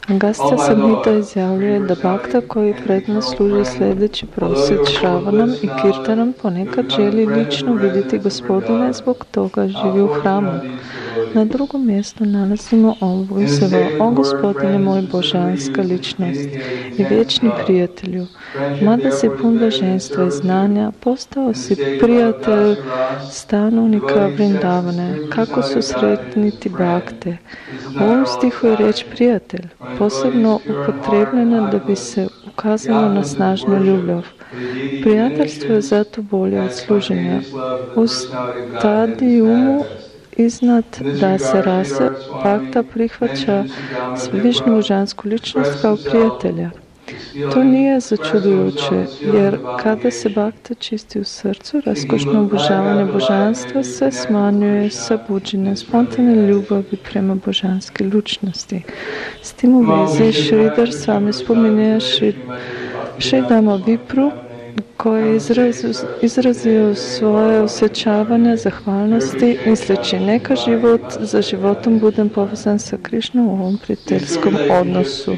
Agastya Samhita izjavljuje, da bhakta koji predno služi sljedeći prosjed Šravanam i Kirtanam ponekad želi lično vidjeti gospodina i zbog toga živi u hramu. Na drugom mjestu nalazimo ovu izjavu: O gospodine moj, božanska ličnost i vječni prijatelju, mada si pun blaženstva i znanja, postao si prijatelj stanovnika Vrindavane. Kako su sretni ti bhakte. U ovom stihu je riječ prijatelj, posebno upotrebljena da bi se ukazalo na snažnu ljubav. Prijateljstvo je zato bolje od služenja. U stadijumu iznad dasa rase bhakta prihvaća višnu božansku ličnost kao prijatelja. To nije začudujuće, jer kada se bhakta čisti u srcu, raskošno obožavanje božanstva se smanjuje sa buđenjem spontane ljubavi prema božanske ličnosti. S tim u vezi Šridhar Swami spominje Šridama Vipru, koji je izrazio svoje osjećavanje zahvalnosti misleći: neka život za životom budem povezan sa Krišnom u ovom prijateljskom odnosu.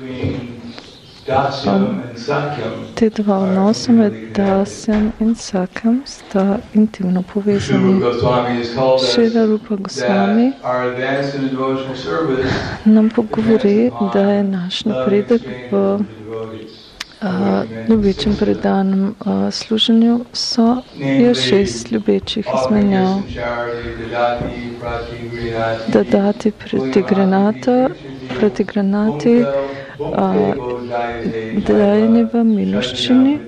Te dva odnosa med Dasyam in Sakyam sta intimno povezani. Šrila Rupa Goswami nam pogovori, da je naš napredak v ljubečem predanem služenju je 6 ljubečih izmenjav. Dadati pratigranati, dajanje v miloščini,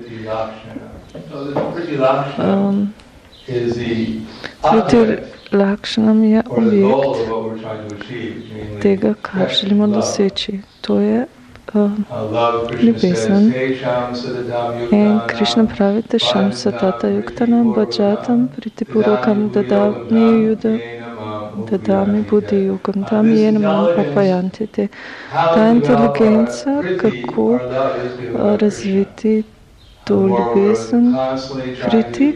Lakšanam je objekt tega, kar želimo doseči. To je ljubezen. In Krišna pravi: Tešam satata yuktanam bhajatam pritipurokam dadami buddhi yukam tam yenamam apayantite. Ta inteligenca, kako razviti to ljubezen, priti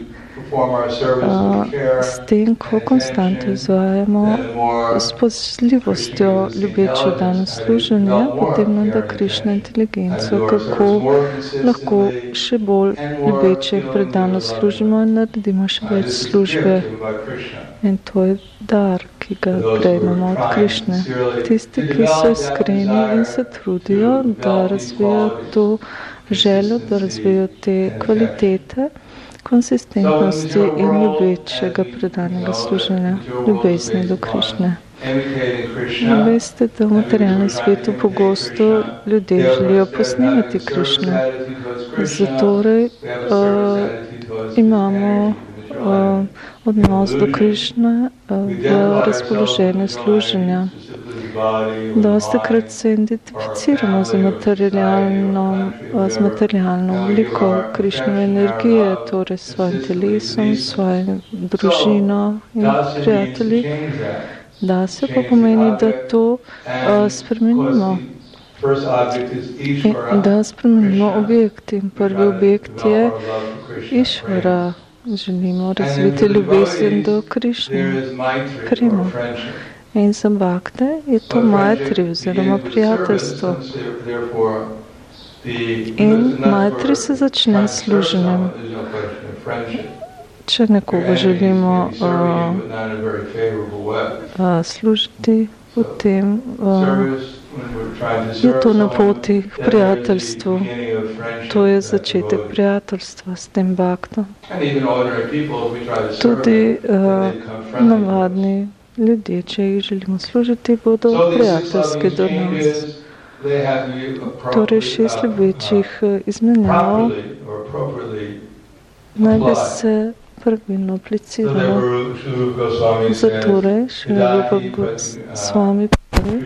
s tem, ko konstantno izvajamo s pozljivostjo ljubečo dano služenje, potem nam da Krišna inteligenco, kako lahko še bolj ljubeče predano služimo in naredimo še več službe. In to je dar, ki ga prejmemo od Krišne. Tisti, ki so iskreni in se trudijo, da razvijajo to željo, da razvijajo te kvalitete, konsistentnosti in ljubečega predanega služenja, ljubezni do Krišne. Veste, da v materialnem svetu pogosto ljudje želijo posnemati Krišno. Zatorej imamo odnos do Krišne v razpoloženju služenja. Dostikrat se identificiramo z materialno obliko Krišnove energije, torej s svojim telesom, svojim družino in prijatelji. Da se pa pomeni, da to spremenimo. Da spremenimo objekt. In prvi objekt je Išvara. Želimo razviti ljubezen do Krišne, primo. In za bhakte je to Maitri oziroma prijateljstvo. In Maitri se začne s služenjem. Če nekoga želimo služiti, potem je to na poti k prijateljstvu. To je začetek prijateljstva s tem bhaktom. Tudi navadni ljudje, če jih želimo služiti, bodo prijateljski do nas. Torej 6 ljubečih izmenjav naj bi se pravilno apliciralo. Zatorej Šrila Rupa Goswami pravi: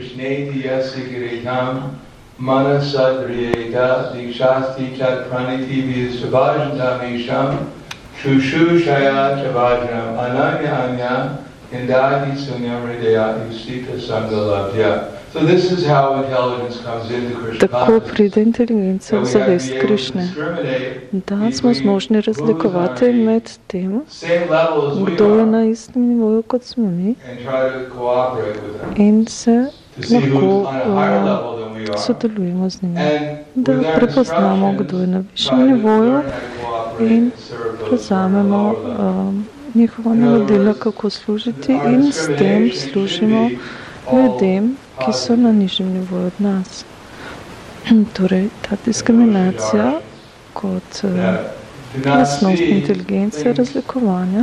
Manasadriyeta dikshasti chat praniti visvabhajantamisham shushushaya chavajram ananya anya indati sunyam hridaya yusita sangalabhya. So this is how intelligence comes into Krishna. Tako pride inteligenca v zavest Krišne. Da smo zmožni razlikovati med tem, kdo je na istem nivoju kot smo mi, in se lahko sodelujemo z njimi, da prepoznamo, kdo je na višjem nivoju in prevzamemo njihova navodila, kako služiti in s tem služimo ljudem, ki so na nižjem nivoju od nas. Torej, ta diskriminacija kot lastnost inteligence, razlikovanja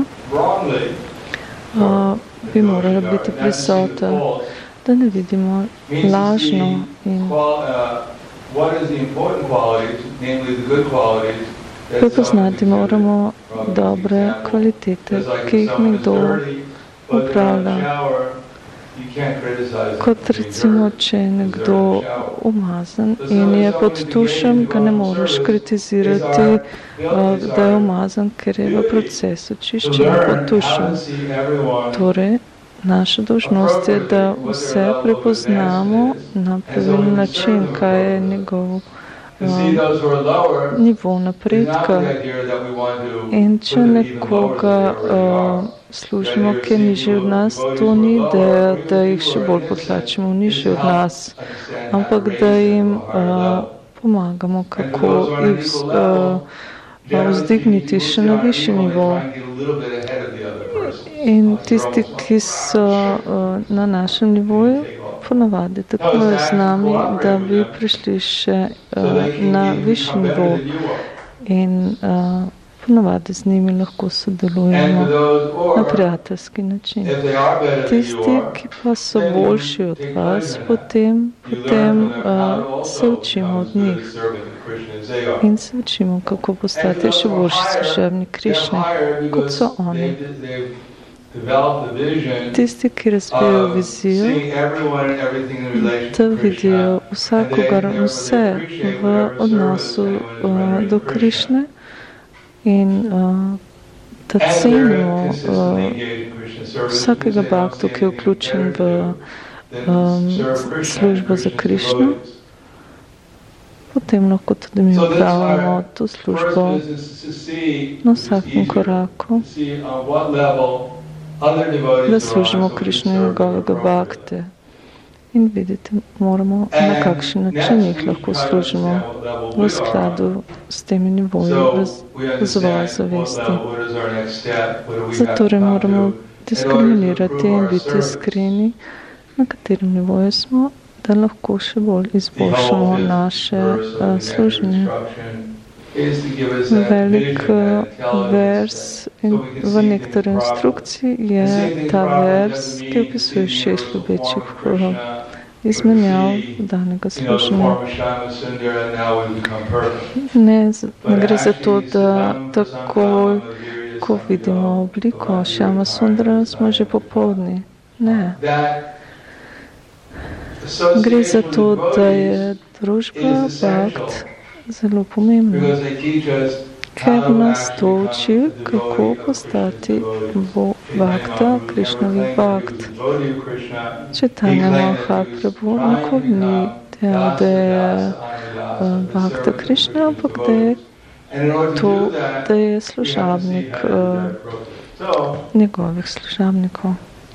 bi morala biti prisotna, da ne vidimo lažno in prepoznati moramo dobre kvalitete, ki jih nekdo upravlja. Kot recimo, če je nekdo umazan in je pod tušem, ga ne moreš kritizirati, da je umazan, ker je v procesu čiščenja pod tušem. Torej, naša dolžnost je, da vse prepoznamo na pravilen način, kaj je njegov nivo napredka. In če nekoga služimo, ki je nižji od nas, to ni ideja, da jih še bolj potlačimo nižji od nas, ampak da jim pomagamo, kako jih vzdigniti še na višji nivo. In tisti, ki so na našem nivoju, ponavadi tako je z nami, da bi prišli še na višji nivo in ponavadi z njimi lahko sodelujemo na prijateljski način. Tisti, ki pa so boljši od vas, potem se učimo od njih in se učimo, kako postati še boljši služabnik Krišne, kot so oni. Tisti, ki razvijajo vizijo, da vidijo vsakogar vse v odnosu do Krišne in da cenimo vsakega bhaktu, ki je vključen v službo za Krišno, potem lahko tudi mi upravljamo to službo na vsakem koraku, da služimo Krišne in njegovega bhakte. In videti moramo, na kakšen način jih lahko služimo v skladu s temi nivoji razvoja zavesti. Zatorej moramo diskriminirati in biti iskreni, na katerem nivoju smo, da lahko še bolj izboljšamo naše služenje. Velik vers v nektorih instrukciji je ta vers, ki opisuje 6 ljubečih izmenjav danega služenja. Ne gre za to, da takoj, ko vidimo obliko Šjama Sundara, smo že popoldni. Ne. Gre za to, da je družba bhakt zelo pomembno, ker nas to uči, kako postati bhakta, Krišnovi bhakt. Chaitanya Mahaprabhu nikoli ni dejal, da je bhakta Krišna, ampak da je služabnik njegovih služabnikov.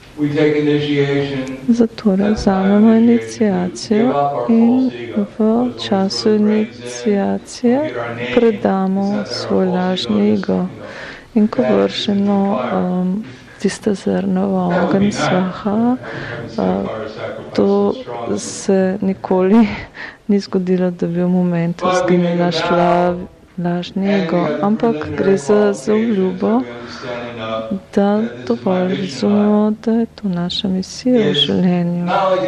Zatorej vzamemo iniciacijo in v času iniciacije predamo svoj lažni ego. In ko vršeno tista zrna v ogenj svaha, to se nikoli ni zgodilo, da bi v momentu zginila lažni ego, ampak gre za obljubo, da dovolj razumemo, da je to naša misija v življenju.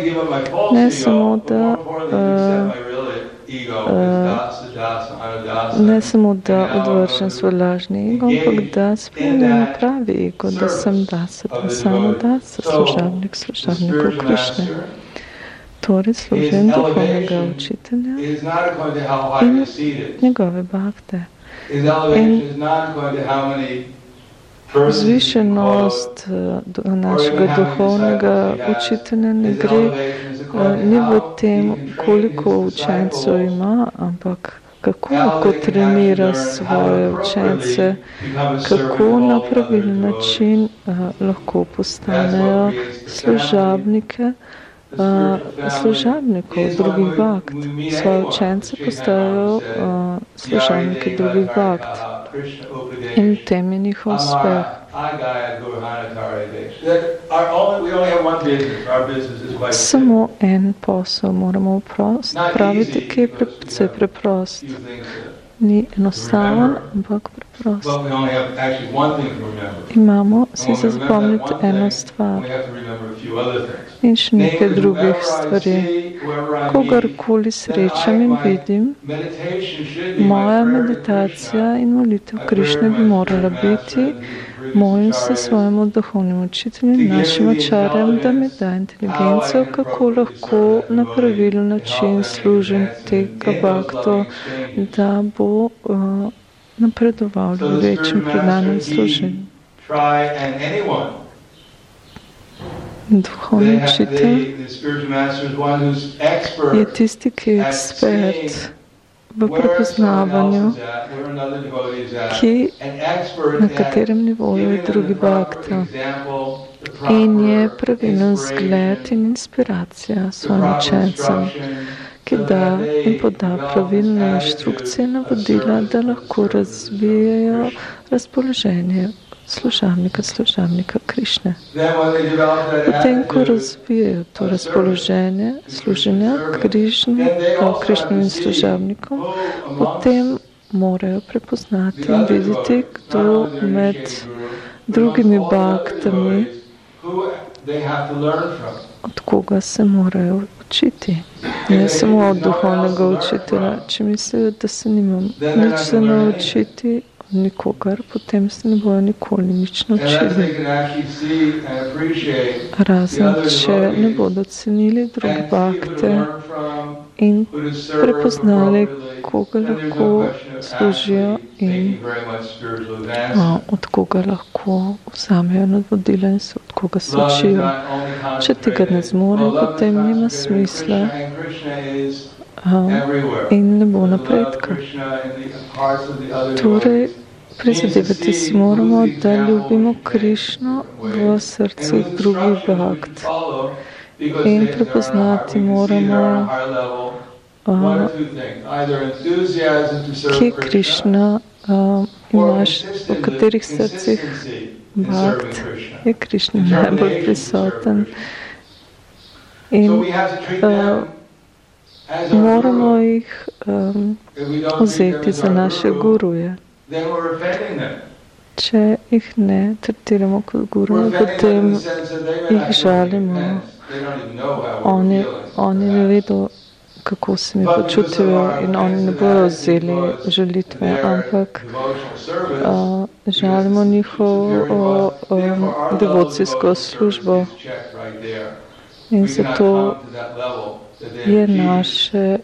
Ne samo, da odvržem svoj lažni ego, ampak da spremljam pravi ego, da sem dasa, da samo dasa, služabnikov Krišne. Torej služim duhovnega učitelja in njegove bhakte. In vzvišenost našega duhovnega učitelja ne gre ni v tem, koliko učencev ima, ampak kako lahko trenira svoje učence, kako na pravilen način lahko postanejo služabnike služabnikov drugih bhakt. Svoje učence postajajo služabniki drugih bhakt. In v tem je njihov uspeh. Samo en posel moramo praviti, ki je precej preprost. Ni enostaven, ampak preprost. Imamo si zapomniti eno stvar in še nekaj drugih stvari. Kogarkoli srečam in vidim, moja meditacija in molitev Krišne bi morala biti: molim se svojemu duhovnemu učitelju in našim ačarjem, da mi da inteligenco, kako lahko na pravilen način služim tega bhakto, da bo napredoval v večjem predanem služenju. Duhovni učitelj je tisti, ki je ekspert v prepoznavanju, na katerem nivoju je drugi bhakta, in je pravilen zgled in inspiracija svojim učencem, ki da in poda pravilne inštrukcije, navodila, da lahko razvijajo razpoloženje služabnika Krišne. Potem, ko razvijajo to razpoloženje služenja Krišnovim služabnikom, potem morajo prepoznati in videti, kdo med drugimi bhaktami, od koga se morajo učiti. Ne samo od duhovnega učitelja. Če mislijo, da se nimam nič za naučiti od nikogar, potem se ne bojo nikoli nič naučili. Razen, če ne bodo cenili druge bhakte in prepoznali, koga lahko služijo in od koga lahko vzamejo navodila in se od koga se učijo. Če tega ne zmore, potem nima smisla in ne bo napredka. Torej, prizadevati si moramo, da ljubimo Krišno v srcih drugih bhakt. In prepoznati moramo, kje Krišna imaš, v katerih srcih bhakt je Krišna najbolj prisoten. In moramo jih vzeti za naše guruje. Če jih ne tretiramo kot guruje, potem jih žalimo. Oni ne vedo, kako se mi počutijo, in oni ne bodo vzeli žalitve, ampak žalimo njihovo devocijsko službo. In zato je naše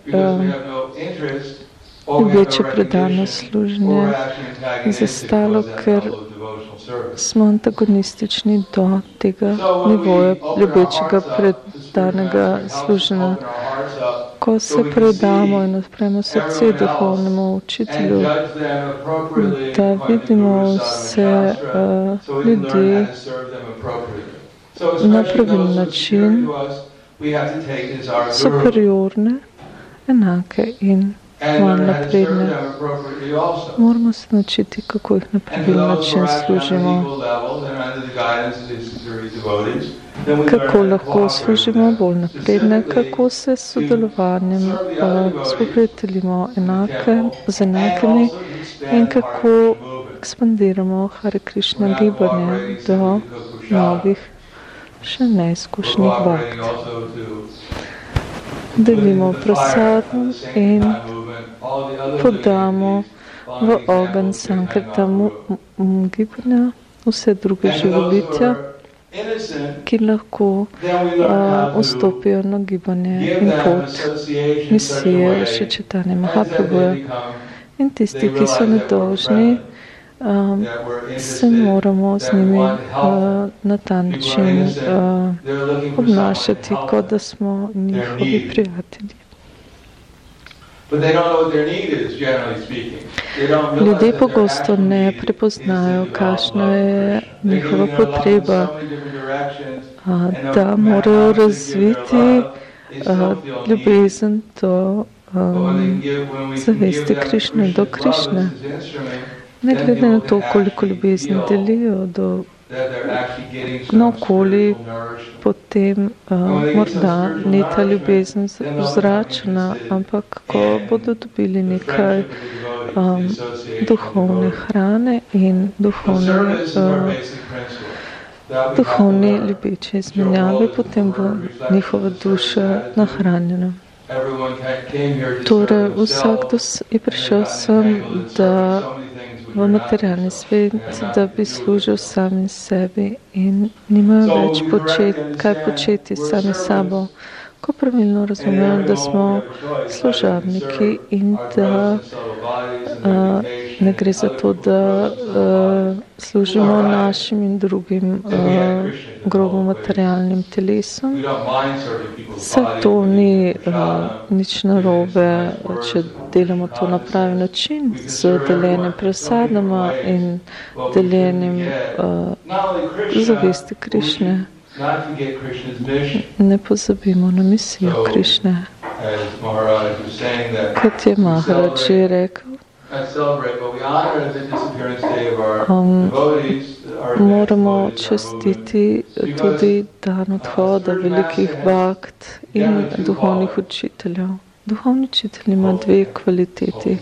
ljubeče predano služenje zastalo, ker smo antagonistični do tega nivoja ljubečega predanega služenja. Ko se predamo in odpremo srce duhovnemu učitelju, da vidimo vse ljudi na pravilen način, superiorne, enake in manj napredne. Moramo se naučiti, kako jih na pravilen način služimo. Kako lahko služimo bolj napredne, kako se s sodelovanjem spoprijateljimo z enakimi in kako ekspandiramo Hare Krišna gibanje do novih, še neizkušenih bhakt. Delimo prasadam in podamo v ogenj Sankirtana gibanja vse druge živobitja, ki lahko vstopijo na gibanje in pot misije še Chaitanya Mahaprabhuja. In tisti, ki so nedolžni, se moramo z njimi na ta način obnašati, kot da smo njihovi prijatelji. Ljudje pogosto ne prepoznajo, kakšna je njihova potreba, da morajo razviti ljubezen do zavesti Krišne, do Krišne. Ne glede na to, koliko ljubezni delijo do naokoli, potem morda ni ta ljubezen zračena, ampak ko bodo dobili nekaj duhovne hrane in duhovne ljubeče izmenjave, potem bo njihova duša nahranjena. Torej, vsakdo je prišel sem, da v materialni svet, da bi služil sami sebi in nimajo več kaj početi sami sabo. Ko pravilno razumemo, da smo služabniki in da ne gre za to, da služimo našim in drugim grobo materialnim telesom. Vse to ni nič narobe, če delamo to na pravi način, z deljenjem presadama in deljenjem zavesti Krišne. Ne pozabimo na misijo Krišne. Kot je Maharaj rekel, moramo častiti tudi dan odhoda velikih bhakt in duhovnih učiteljev. Duhovni učitelj ima dve kvaliteti.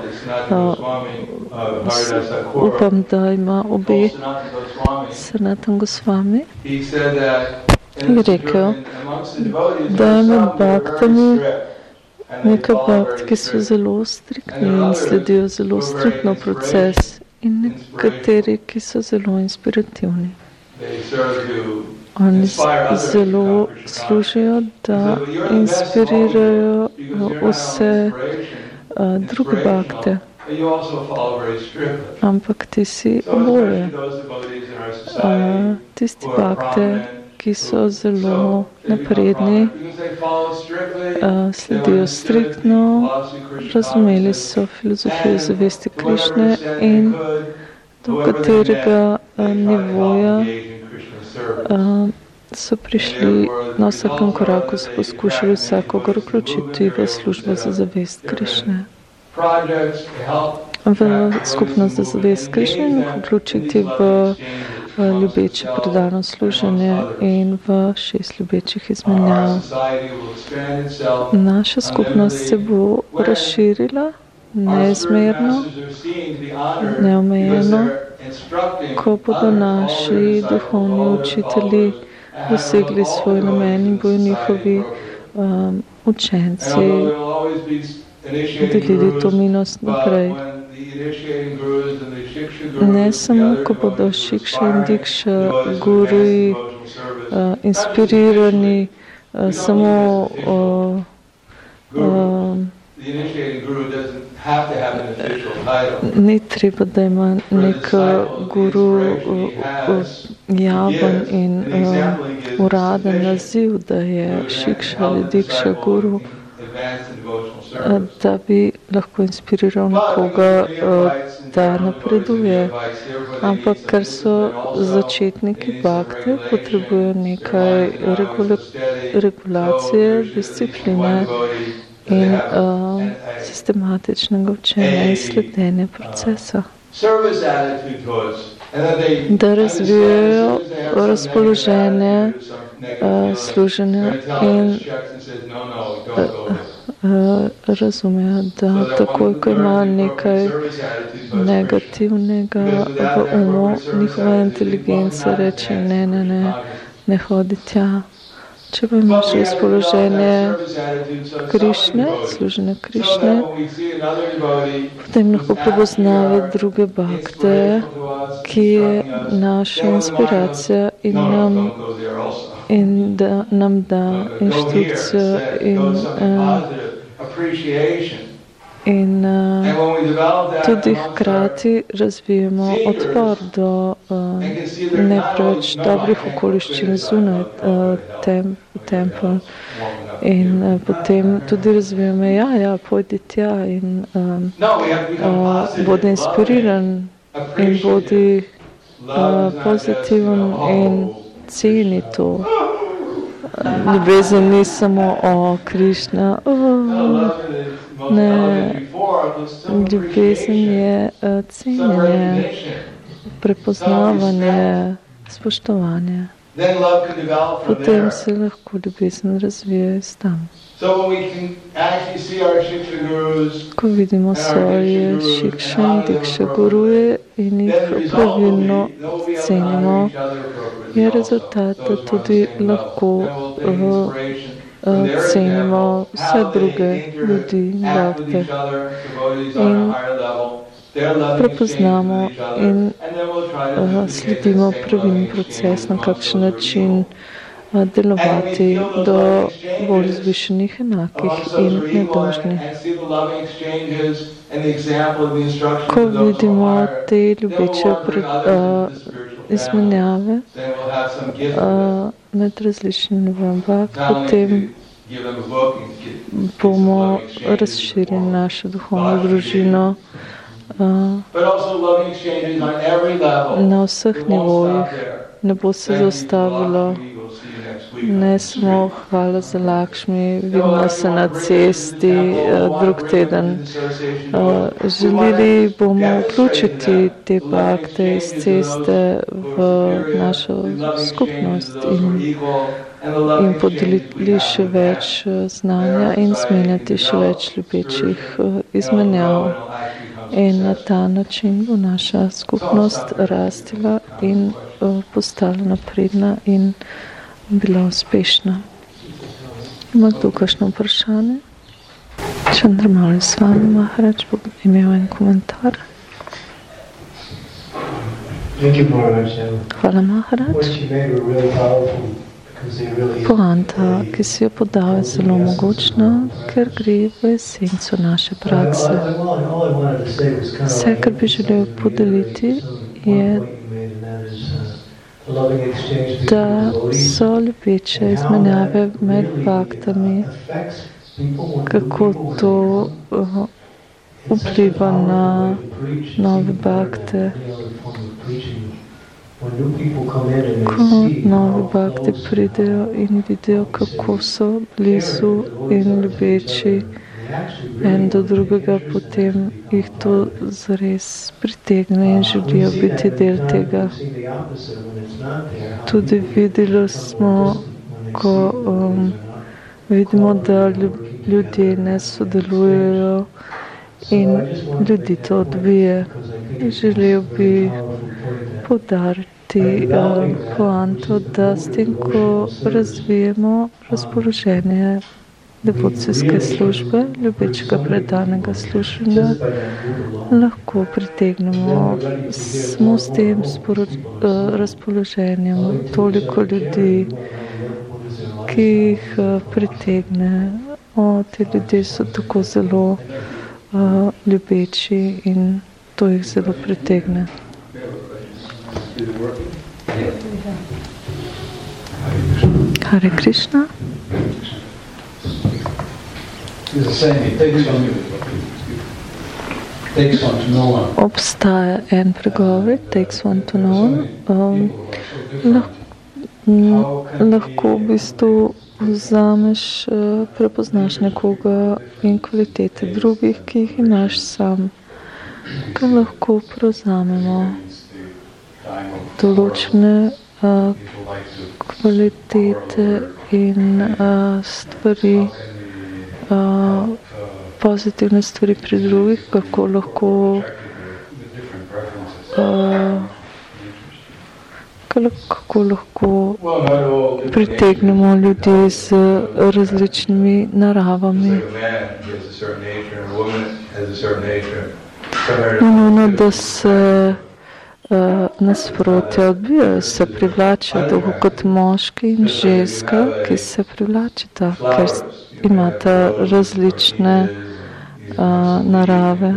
Upam, da ima obe. Sanatan Gosvami je rekel, da je med bhaktami nekaj bhakt, ki so zelo striktni in sledijo zelo striktno proces, in nekateri, ki so zelo inspirativni. Oni zelo služijo, da inspirirajo vse druge bhakte. Ampak ti si oboje. Tisti bhakte, ki so zelo napredni, sledijo striktno, razumeli so filozofijo zavesti Krišne in do katerega nivoja so prišli na vsakem koraku, so poskušali vsakogar vključiti v službo za zavest Krišne, v skupnost za zavest Krišne in vključiti v ljubeče predano služenje in v 6 ljubečih izmenjav. Naša skupnost se bo razširila neizmerno, neomejeno, ko bodo naši duhovni učitelji dosegli svoj namen in bojo njihovi učenci delili to milost naprej. Ne samo, ko bodo Šikša in Dikša guruji inspirirani samo ni treba, da ima nek guru javen in uraden naziv, da je Šikša ali Dikša guru, da bi lahko inspiriral nekoga, da napreduje. Ampak ker so začetniki bhakte, potrebujejo nekaj regulacije, discipline in sistematičnega učenja in sledenja procesa. Da razvijajo razpoloženje služenja in razumejo, da takoj, ko ima nekaj negativnega v umu, njihova inteligenca reče ne hodi tja. Če pa imaš razpoloženje Krišne, služenja Krišne, potem lahko prepoznave druge bhakte, ki je naša inspiracija in da nam da inštrukcijo in In tudi hkrati razvijemo odpor do ne preveč dobrih okoliščin zunaj tempelj. In potem tudi razvijamo, ja, pojdi tja in bodi inspiriran in bodi pozitiven in ceni to. Ljubezen ni samo o Krišna, ne, ljubezen je cenjenje, prepoznavanje, spoštovanje. Potem se lahko ljubezen razvije iz tam. Ko vidimo svoje šikše in dikše guruje in jih pravilno cenimo, je rezultat, da tudi lahko cenimo vse druge ljudi in bhakte. In prepoznamo in sledimo pravilni proces, na kakšen način delovati do bolj zvišenih, enakih in nedolžnih. Ko vidimo te ljubeče izmenjave med različnimi nivojami, potem bomo razširili našo duhovno družino na vseh nivojih. Ne bo se zaustavilo. Ne samo hvala za Lakšmi, vidimo se na cesti drug teden. Želeli bomo vključiti te bhakte iz ceste v našo skupnost in podeliti še več znanja in zmenjati še več ljubečih izmenjav. In na ta način bo naša skupnost rastila in postala napredna in bila uspešna. Ima kdo kakšno vprašanje? Chandramauli Swami Maharaj bo imel en komentar. Hvala, Maharaj. Poanta, ki si jo podal, je zelo mogočna, ker gre v esenco naše prakse. Vse, kar bi želel podeliti, je, da so ljubeče izmenjave med bhaktami, kako to vpliva na nove bhakte. Ko novi bhakti pridejo in vidijo, kako so blizu in ljubeči en do drugega, potem jih to zares pritegne in želijo biti del tega. Tudi videli smo, ko vidimo, da ljudje ne sodelujejo in ljudi to odbije. Želel bi podariti poanto, da s tem, ko razvijemo razpoloženje devocijske službe, ljubečega predanega služenja, lahko pritegnemo samo s tem razpoloženjem toliko ljudi, ki jih pritegne. Ti ljudje so tako zelo ljubeči in to jih zelo pritegne. Hare Krishna. Obstaja en pregovor, takes one to know one. Lahko v bistvu vzameš, prepoznaš nekoga in kvalitete drugih, ki jih imaš sam. Kaj lahko prevzamemo določene kvalitete in stvari, pozitivne stvari pri drugih, kako lahko pritegnemo ljudi z različnimi naravami. Nujno, da se nasprotja odbijajo, se privlačijo, tako kot moški in ženska, ki se privlačita, ker imata različne narave.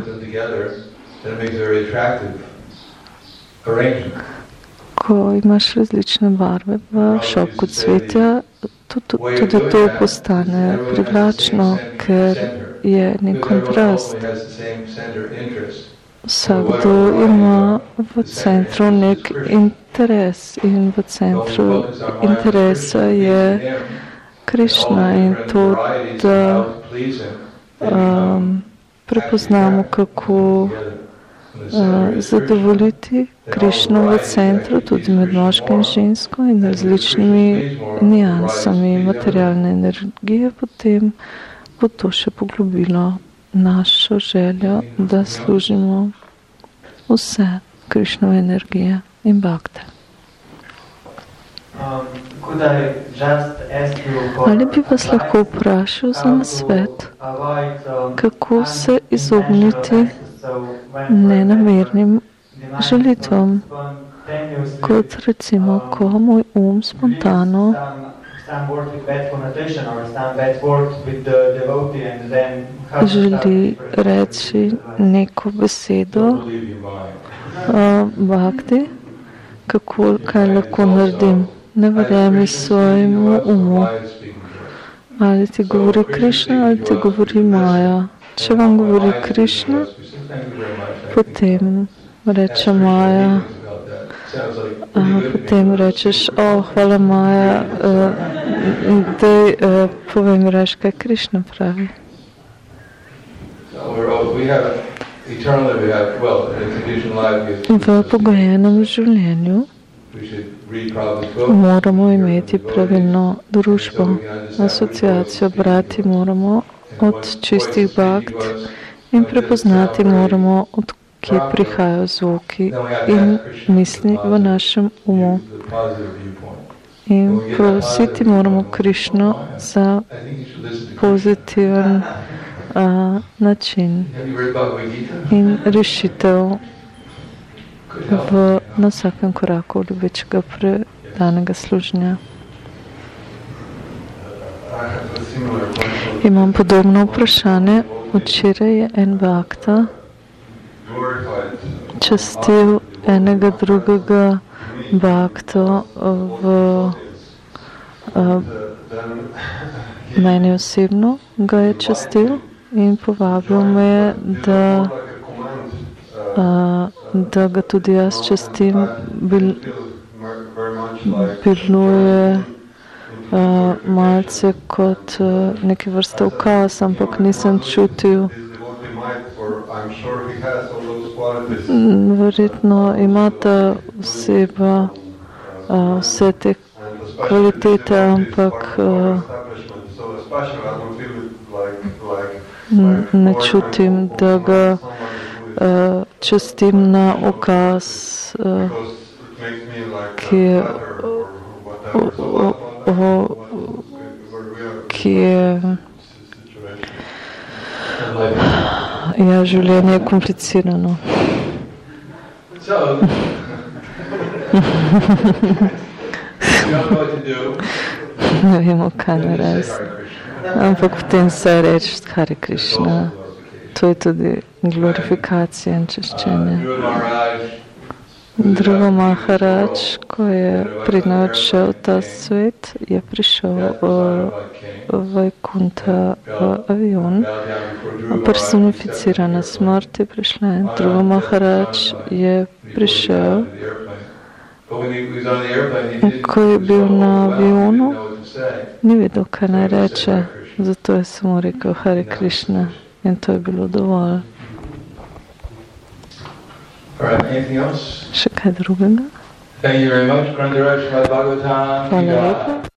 Ko imaš različne barve v šopku cvetja, tudi to postane privlačno, ker je nek kontrast. Vsakdo ima v centru nek interes in v centru interesa je Krišna in to, da prepoznamo, kako zadovoljiti Krišno v centru, tudi med moškim in žensko in različnimi nijansami materialne energije, potem bo to še poglobilo našo željo, da služimo vse Krišnove energije in bakte. Ali bi vas lahko vprašal za nasvet, kako se izogniti nenamernim želitvam, kot recimo, ko moj spontano želi reči neko besedo bhakti, kaj lahko naredim. Ne verjemi svojemu umu. Ali ti govori Krišna, ali ti govori Maja. Če vam govori Krišna, potem reče Maja, potem rečeš, hvala Maja, daj povej mi reč, kaj Krišna pravi. V pogojenem življenju moramo imeti pravilno družbo, asociacijo, brati moramo od čistih bhakt in prepoznati moramo, od kje prihajajo zvoki in misli v našem umu. In prositi moramo Krišno za pozitiven način in rešitev na vsakem koraku ljubečega predanega služenja. Imam podobno vprašanje. Včeraj je en bhakta častil enega drugega bhakto meni osebno ga je častil in povabil me je, da ga tudi jaz častim. Bilo je malce kot neke vrste ukaz, ampak nisem čutil. Verjetno ima ta oseba vse te kvalitete, ampak ne čutim, da ga častim na ukaz, ki je življenje je komplicirano. Ne vemo, kaj narediti. Ampak potem se reči, Hare Krišna. To je tudi glorifikacija in češčenje. Dhruva Maharaj, ko je pridno odšel ta svet, je prišel v Vaikuntha avion. Personificirana smrt je prišla in Dhruva Maharaj je prišel. Ko je bil na avionu, ni vedel, kaj naj reče, zato je samo rekel Hare Krišna in to je bilo dovolj. Še kaj drugega? Hvala lepa.